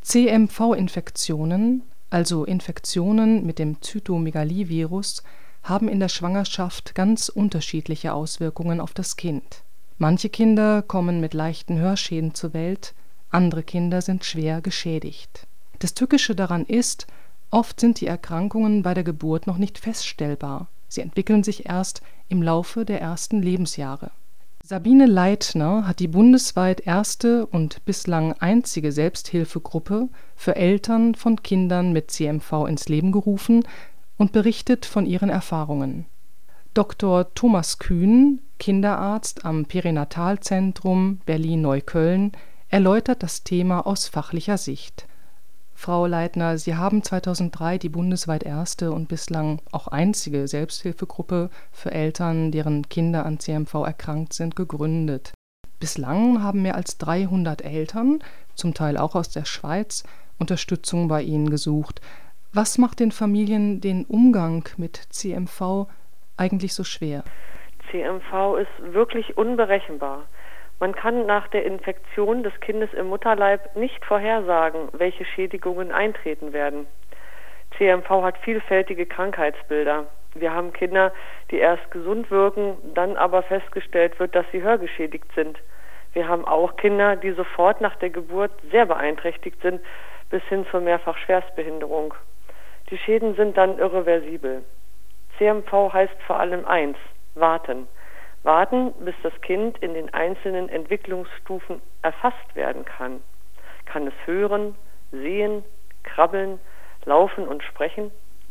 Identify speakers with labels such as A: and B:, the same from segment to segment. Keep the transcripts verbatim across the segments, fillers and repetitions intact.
A: C M V-Infektionen, also Infektionen mit dem Zytomegalivirus, haben in der Schwangerschaft ganz unterschiedliche Auswirkungen auf das Kind. Manche Kinder kommen mit leichten Hörschäden zur Welt, andere Kinder sind schwer geschädigt. Das Tückische daran ist, oft sind die Erkrankungen bei der Geburt noch nicht feststellbar. Sie entwickeln sich erst im Laufe der ersten Lebensjahre. Sabine Leitner hat die bundesweit erste und bislang einzige Selbsthilfegruppe für Eltern von Kindern mit C M V ins Leben gerufen und berichtet von ihren Erfahrungen. Doktor Thomas Kühn, Kinderarzt am Perinatalzentrum Berlin-Neukölln, erläutert das Thema aus fachlicher Sicht. Frau Leitner, Sie haben zweitausenddrei die bundesweit erste und bislang auch einzige Selbsthilfegruppe für Eltern, deren Kinder an C M V erkrankt sind, gegründet. Bislang haben mehr als dreihundert Eltern, zum Teil auch aus der Schweiz, Unterstützung bei Ihnen gesucht. Was macht den Familien den Umgang mit C M V eigentlich so schwer?
B: C M V ist wirklich unberechenbar. Man kann nach der Infektion des Kindes im Mutterleib nicht vorhersagen, welche Schädigungen eintreten werden. C M V hat vielfältige Krankheitsbilder. Wir haben Kinder, die erst gesund wirken, dann aber festgestellt wird, dass sie hörgeschädigt sind. Wir haben auch Kinder, die sofort nach der Geburt sehr beeinträchtigt sind, bis hin zur Mehrfach-Schwerstbehinderung. Die Schäden sind dann irreversibel. C M V heißt vor allem eins: warten. Warten, bis das Kind in den einzelnen Entwicklungsstufen erfasst werden kann. Kann es hören, sehen, krabbeln, laufen und sprechen?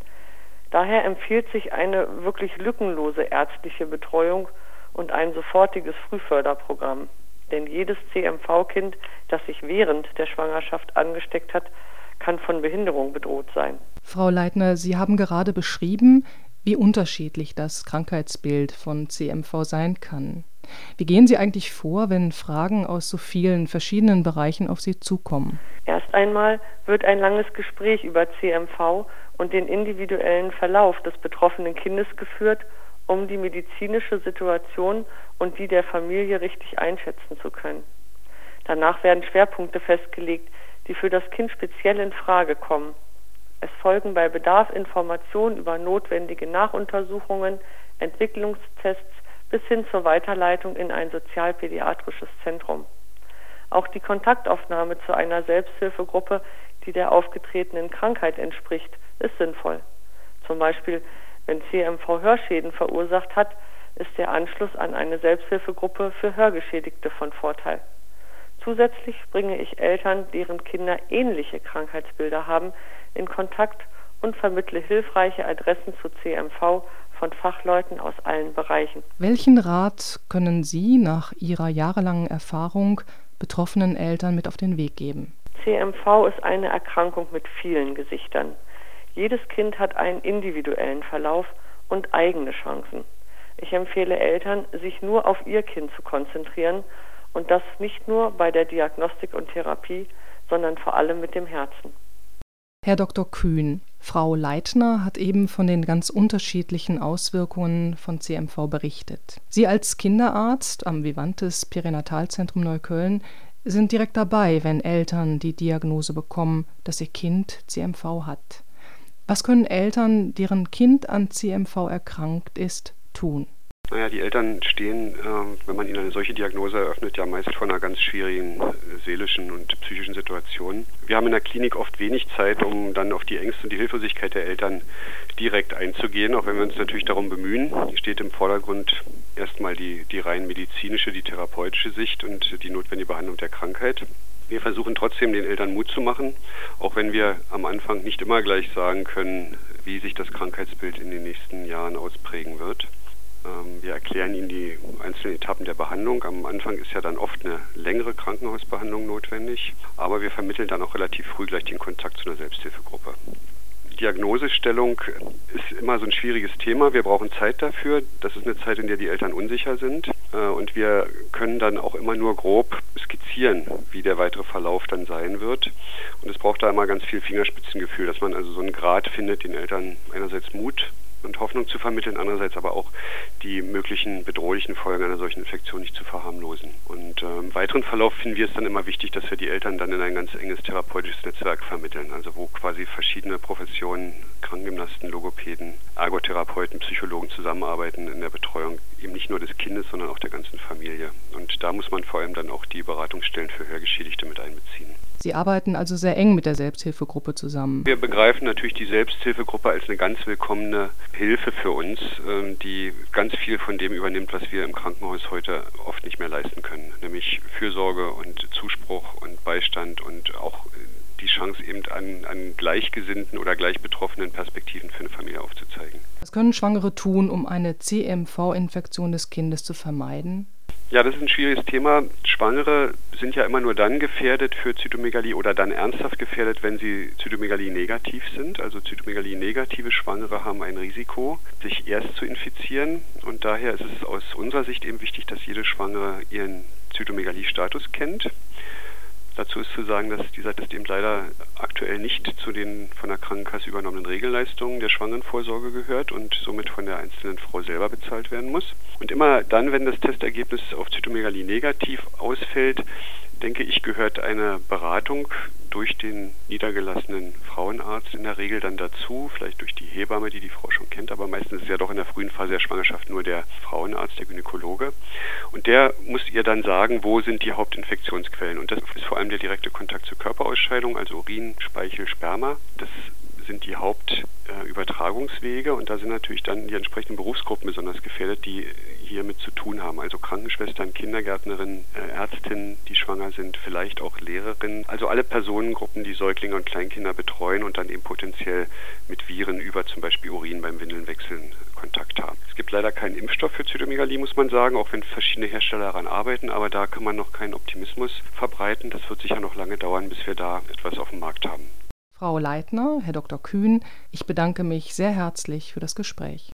B: Daher empfiehlt sich eine wirklich lückenlose ärztliche Betreuung und ein sofortiges Frühförderprogramm. Denn jedes C M V-Kind, das sich während der Schwangerschaft angesteckt hat, kann von Behinderung bedroht sein.
A: Frau Leitner, Sie haben gerade beschrieben, wie unterschiedlich das Krankheitsbild von C M V sein kann. Wie gehen Sie eigentlich vor, wenn Fragen aus so vielen verschiedenen Bereichen auf Sie zukommen?
B: Erst einmal wird ein langes Gespräch über C M V und den individuellen Verlauf des betroffenen Kindes geführt, um die medizinische Situation und die der Familie richtig einschätzen zu können. Danach werden Schwerpunkte festgelegt, die für das Kind speziell in Frage kommen. Es folgen bei Bedarf Informationen über notwendige Nachuntersuchungen, Entwicklungstests bis hin zur Weiterleitung in ein sozialpädiatrisches Zentrum. Auch die Kontaktaufnahme zu einer Selbsthilfegruppe, die der aufgetretenen Krankheit entspricht, ist sinnvoll. Zum Beispiel, wenn C M V Hörschäden verursacht hat, ist der Anschluss an eine Selbsthilfegruppe für Hörgeschädigte von Vorteil. Zusätzlich bringe ich Eltern, deren Kinder ähnliche Krankheitsbilder haben, in Kontakt und vermittle hilfreiche Adressen zu C M V von Fachleuten aus allen Bereichen.
A: Welchen Rat können Sie nach Ihrer jahrelangen Erfahrung betroffenen Eltern mit auf den Weg geben?
B: C M V ist eine Erkrankung mit vielen Gesichtern. Jedes Kind hat einen individuellen Verlauf und eigene Chancen. Ich empfehle Eltern, sich nur auf ihr Kind zu konzentrieren und das nicht nur bei der Diagnostik und Therapie, sondern vor allem mit dem Herzen.
A: Herr Doktor Kühn, Frau Leitner hat eben von den ganz unterschiedlichen Auswirkungen von C M V berichtet. Sie als Kinderarzt am Vivantes Perinatalzentrum Neukölln sind direkt dabei, wenn Eltern die Diagnose bekommen, dass ihr Kind C M V hat. Was können Eltern, deren Kind an C M V erkrankt ist, tun?
C: Naja, die Eltern stehen, äh, wenn man ihnen eine solche Diagnose eröffnet, ja meist vor einer ganz schwierigen äh, seelischen und psychischen Situation. Wir haben in der Klinik oft wenig Zeit, um dann auf die Ängste und die Hilflosigkeit der Eltern direkt einzugehen, auch wenn wir uns natürlich darum bemühen. Hier steht im Vordergrund erstmal die, die rein medizinische, die therapeutische Sicht und die notwendige Behandlung der Krankheit. Wir versuchen trotzdem, den Eltern Mut zu machen, auch wenn wir am Anfang nicht immer gleich sagen können, wie sich das Krankheitsbild in den nächsten Jahren ausprägen wird. Wir erklären Ihnen die einzelnen Etappen der Behandlung. Am Anfang ist ja dann oft eine längere Krankenhausbehandlung notwendig, aber wir vermitteln dann auch relativ früh gleich den Kontakt zu einer Selbsthilfegruppe. Die Diagnosestellung ist immer so ein schwieriges Thema. Wir brauchen Zeit dafür. Das ist eine Zeit, in der die Eltern unsicher sind. Und wir können dann auch immer nur grob skizzieren, wie der weitere Verlauf dann sein wird. Und es braucht da immer ganz viel Fingerspitzengefühl, dass man also so einen Grad findet, den Eltern einerseits Mut und Hoffnung zu vermitteln, andererseits aber auch die möglichen bedrohlichen Folgen einer solchen Infektion nicht zu verharmlosen. Und äh, im weiteren Verlauf finden wir es dann immer wichtig, dass wir die Eltern dann in ein ganz enges therapeutisches Netzwerk vermitteln, also wo quasi verschiedene Professionen, Krankengymnasten, Logopäden, Ergotherapeuten, Psychologen zusammenarbeiten in der Betreuung eben nicht nur des Kindes, sondern auch der ganzen Familie. Und da muss man vor allem dann auch die Beratungsstellen für Hörgeschädigte mit einbeziehen.
A: Sie arbeiten also sehr eng mit der Selbsthilfegruppe zusammen.
C: Wir begreifen natürlich die Selbsthilfegruppe als eine ganz willkommene Hilfe für uns, die ganz viel von dem übernimmt, was wir im Krankenhaus heute oft nicht mehr leisten können, nämlich Fürsorge und Zuspruch und Beistand und auch die Chance eben an, an gleichgesinnten oder gleich betroffenen Perspektiven für eine Familie aufzuzeigen.
A: Was können Schwangere tun, um eine C M V-Infektion des Kindes zu vermeiden?
C: Ja, das ist ein schwieriges Thema. Schwangere sind ja immer nur dann gefährdet für Zytomegalie oder dann ernsthaft gefährdet, wenn sie Zytomegalie negativ sind. Also Zytomegalie negative Schwangere haben ein Risiko, sich erst zu infizieren. Und daher ist es aus unserer Sicht eben wichtig, dass jede Schwangere ihren Zytomegalie-Status kennt. Dazu ist zu sagen, dass dieser Test eben leider aktuell nicht zu den von der Krankenkasse übernommenen Regelleistungen der Schwangerenvorsorge gehört und somit von der einzelnen Frau selber bezahlt werden muss. Und immer dann, wenn das Testergebnis auf Zytomegalie negativ ausfällt, denke ich, gehört eine Beratung durch den niedergelassenen Frauenarzt in der Regel dann dazu, vielleicht durch die Hebamme, die die Frau schon kennt, aber meistens ist es ja doch in der frühen Phase der Schwangerschaft nur der Frauenarzt, der Gynäkologe. Und der muss ihr dann sagen, wo sind die Hauptinfektionsquellen. Und das ist vor allem der direkte Kontakt zur Körperausscheidung, also Urin, Speichel, Sperma. Das sind die Hauptübertragungswege äh, und da sind natürlich dann die entsprechenden Berufsgruppen besonders gefährdet, die hiermit zu tun haben. Also Krankenschwestern, Kindergärtnerinnen, äh, Ärztinnen, die schwanger sind, vielleicht auch Lehrerinnen. Also alle Personengruppen, die Säuglinge und Kleinkinder betreuen und dann eben potenziell mit Viren über zum Beispiel Urin beim Windelnwechseln Kontakt haben. Es gibt leider keinen Impfstoff für Zytomegalie, muss man sagen, auch wenn verschiedene Hersteller daran arbeiten, aber da kann man noch keinen Optimismus verbreiten. Das wird sicher noch lange dauern, bis wir da etwas auf dem Markt haben.
A: Frau Leitner, Herr Doktor Kühn, ich bedanke mich sehr herzlich für das Gespräch.